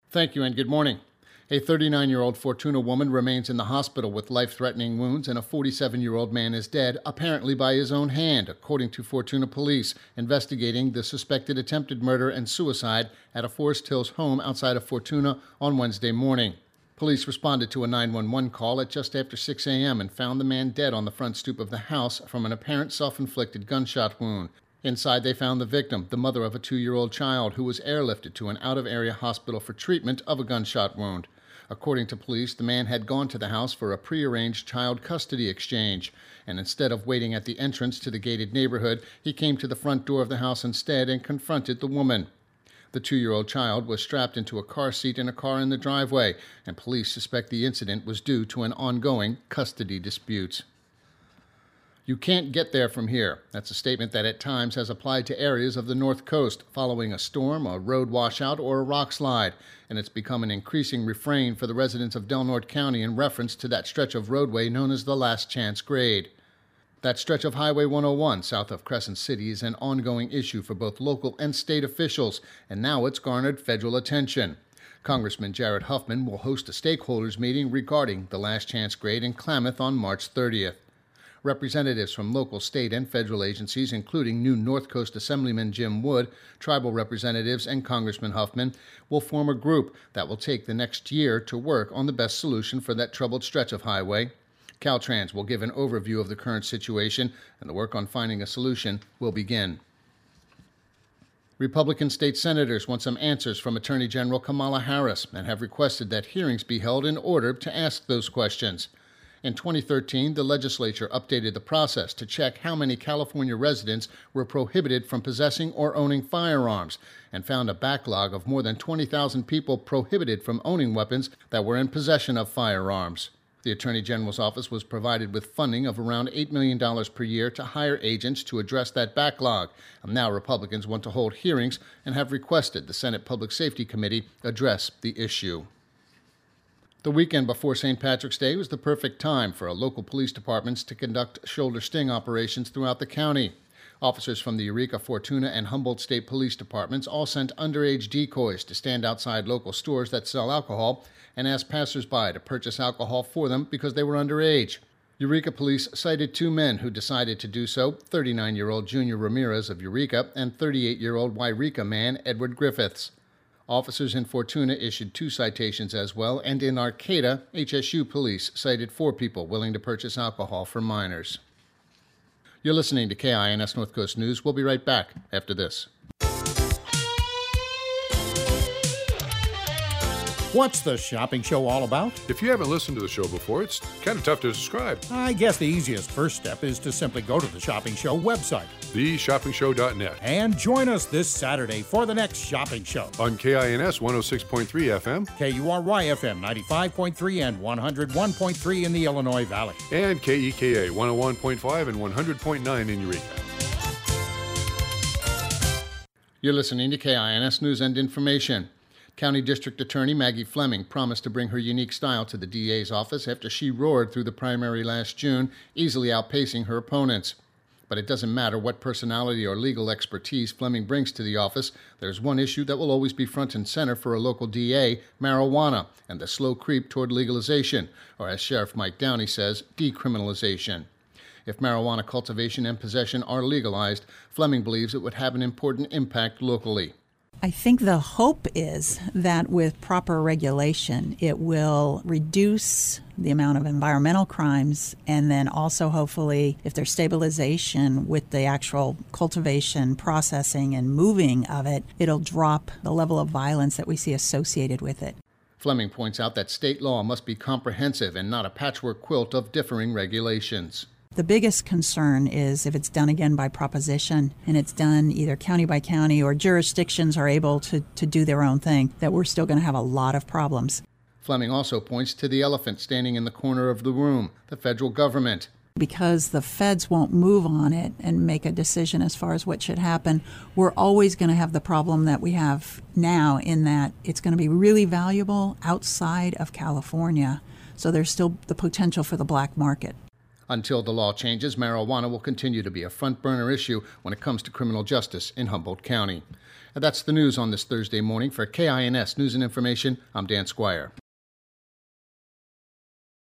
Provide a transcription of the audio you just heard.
Thank you and good morning. A 39-year-old Fortuna woman remains in the hospital with life-threatening wounds, and a 47-year-old man is dead, apparently by his own hand, according to Fortuna police, investigating the suspected attempted murder and suicide at a Forest Hills home outside of Fortuna on Wednesday morning. Police responded to a 911 call at just after 6 a.m. and found the man dead on the front stoop of the house from an apparent self-inflicted gunshot wound. Inside, they found the victim, the mother of a 2-year-old child, who was airlifted to an out-of-area hospital for treatment of a gunshot wound. According to police, the man had gone to the house for a prearranged child custody exchange, and instead of waiting at the entrance to the gated neighborhood, he came to the front door of the house instead and confronted the woman. The 2-year-old child was strapped into a car seat in a car in the driveway, and police suspect the incident was due to an ongoing custody dispute. You can't get there from here. That's a statement that at times has applied to areas of the North Coast following a storm, a road washout, or a rock slide, and it's become an increasing refrain for the residents of Del Norte County in reference to that stretch of roadway known as the Last Chance Grade. That stretch of Highway 101 south of Crescent City is an ongoing issue for both local and state officials, and now it's garnered federal attention. Congressman Jared Huffman will host a stakeholders meeting regarding the Last Chance Grade in Klamath on March 30th. Representatives from local, state, and federal agencies, including new North Coast Assemblyman Jim Wood, tribal representatives, and Congressman Huffman, will form a group that will take the next year to work on the best solution for that troubled stretch of highway. Caltrans will give an overview of the current situation, and the work on finding a solution will begin. Republican state senators want some answers from Attorney General Kamala Harris and have requested that hearings be held in order to ask those questions. In 2013, the legislature updated the process to check how many California residents were prohibited from possessing or owning firearms, and found a backlog of more than 20,000 people prohibited from owning weapons that were in possession of firearms. The Attorney General's office was provided with funding of around $8 million per year to hire agents to address that backlog, and now Republicans want to hold hearings and have requested the Senate Public Safety Committee address the issue. The weekend before St. Patrick's Day was the perfect time for local police departments to conduct shoulder sting operations throughout the county. Officers from the Eureka, Fortuna, and Humboldt State Police Departments all sent underage decoys to stand outside local stores that sell alcohol and ask passersby to purchase alcohol for them because they were underage. Eureka police cited 2 men who decided to do so, 39-year-old Junior Ramirez of Eureka and 38-year-old Wairika man Edward Griffiths. Officers in Fortuna issued 2 citations as well, and in Arcata, HSU police cited 4 people willing to purchase alcohol for minors. You're listening to KINS North Coast News. We'll be right back after this. What's the shopping show all about? If you haven't listened to the show before, it's kind of tough to describe. I guess the easiest first step is to simply go to the Shopping Show website, theshoppingshow.net, and join us this Saturday for the next shopping show. On KINS 106.3 FM, KURY FM 95.3 and 101.3 in the Illinois Valley, and KEKA 101.5 and 100.9 in Eureka. You're listening to KINS News and Information. County District Attorney Maggie Fleming promised to bring her unique style to the DA's office after she roared through the primary last June, easily outpacing her opponents. But it doesn't matter what personality or legal expertise Fleming brings to the office, there's one issue that will always be front and center for a local DA, marijuana, and the slow creep toward legalization, or as Sheriff Mike Downey says, decriminalization. If marijuana cultivation and possession are legalized, Fleming believes it would have an important impact locally. I think the hope is that with proper regulation, it will reduce the amount of environmental crimes, and then also hopefully, if there's stabilization with the actual cultivation, processing, and moving of it, it'll drop the level of violence that we see associated with it. Fleming points out that state law must be comprehensive and not a patchwork quilt of differing regulations. The biggest concern is if it's done again by proposition and it's done either county by county or jurisdictions are able to do their own thing, that we're still going to have a lot of problems. Fleming also points to the elephant standing in the corner of the room, the federal government. Because the feds won't move on it and make a decision as far as what should happen, we're always going to have the problem that we have now in that it's going to be really valuable outside of California. So there's still the potential for the black market. Until the law changes, marijuana will continue to be a front-burner issue when it comes to criminal justice in Humboldt County. And that's the news on this Thursday morning. For KINS News and Information, I'm Dan Squire.